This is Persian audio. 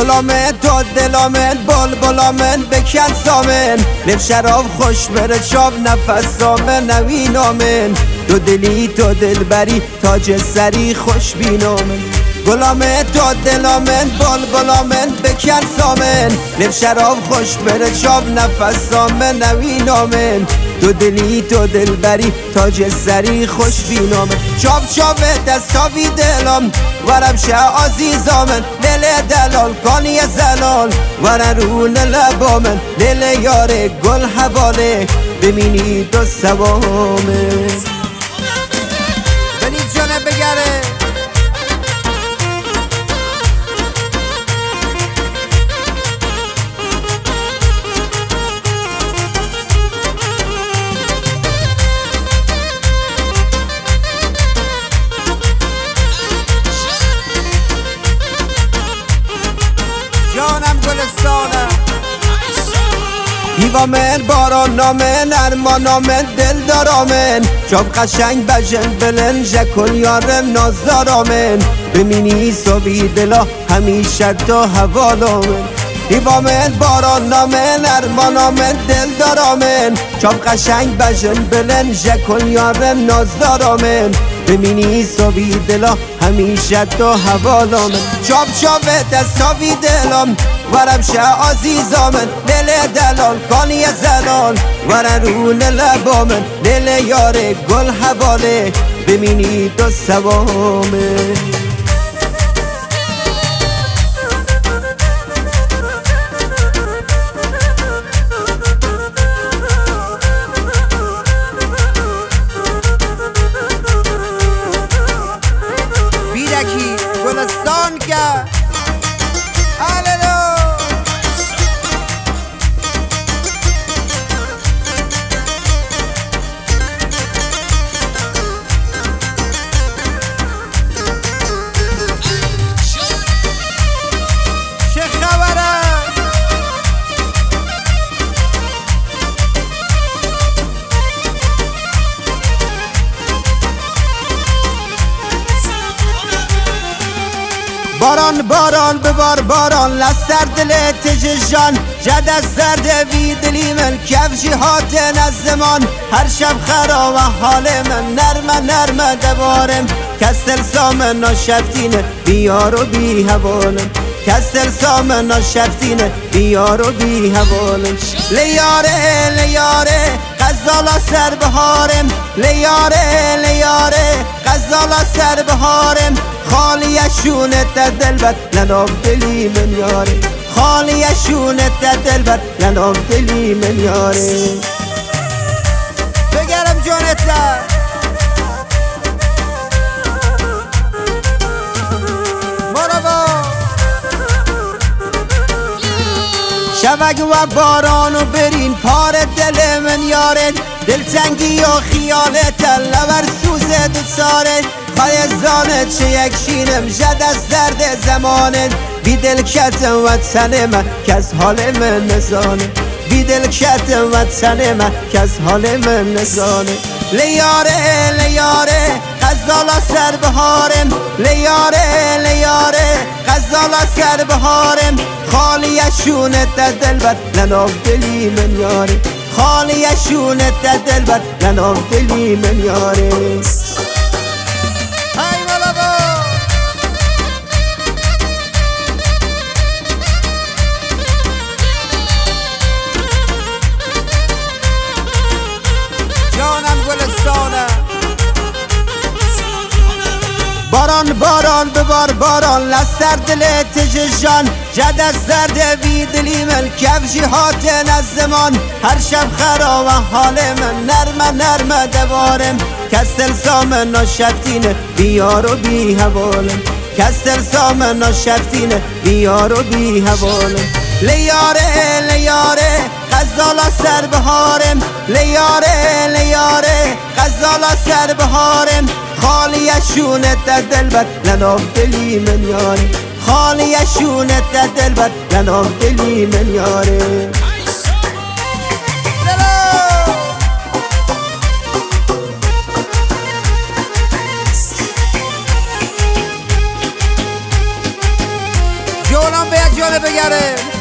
گلامن تو دلامن بلبلامن بکن سامن لب شراب خوش بره شاب نفس سامن نوینامن تو دلی تو دلبری تاج سری خوش بینامن گلامن تو دلامن بلبلامن بکن سامن لب شراب خوش بره شاب نفس سامن نوینامن تو دلی تو دلبری تاج سری خوش بینامن چاب چاب دستاوی دلم ورم شه عزیزامن دل دلال کانی زلال ورن رون لبامن دل یار گل حواله ببینی دو سوامه بنید جانه بگره جانم گلستانم هیوامن باران نامن ارمان نامن دل دارامن شاب قشنگ بجن بلن جکل یارم نازدارامن بمینی صبی دلا همیشه تو حوالامن هیوامن باران نامن ارمان نامن دل دارامن شاب قشنگ بجن بلن جکل یارم نازدارامن بمینی صبی دلا همیشه تو حوالامن چاب چاب دستاوی دلم ورم شه عزیزامن دل دلال کانی زلال ورن رون لبامن دل یار گل حواله بمینی دو سوامه بیرکی گلستان که باران باران ببار باران لسر دل تجشان جد از سرد وی دلی من کفشی هاتن از زمان هر شب خرا و حال من نرمه نرمه دبارم کسل سامن ناشفتینه بیار و بی حوالم کسل سامن ناشفتینه بیار و بی حوالم لیاره لیاره غزالا سر بهارم لیاره لیاره غزالا سر بهارم خالیشونه تا دلبر لنام دلی من یاره خالیشونه تا دلبر لنام دلی من یاره بگرم جانتا مرابا شوگ و بارانو برین پار دل من یاره دلتنگی و خیالت لور سوزه دو ساره خیزانت چه یک شینم جد از درد زمانت بی دل کتم و تن من که از حال من نزانه بی دل کتم و تن من که از حال من نزانه لیاره لیاره غزالا سر بهارم لیاره لیاره غزالا سر بهارم خالیشونه تا دلبر لنام دلی من یاره خالیشونه تا دلبر لنام دلی من یاره باران باران ببار باران لسر دل تجشان جد از سرد وی دلی من کفشی هاتن از زمان هر شب خرا و حال من نرمه نرمه دوارم کسل سامن ناشفتینه بیار و بی حوالم کسل سامن ناشفتینه بیار و بی حوالم لیاره لیاره غزالا سر بهارم لیاره لیاره غزالا سر بهارم خالیشونه تا دلبر لنام دلی من یاره خالیشونه تا دلبر لنام دلی من یاره جانم به یک جانه بگره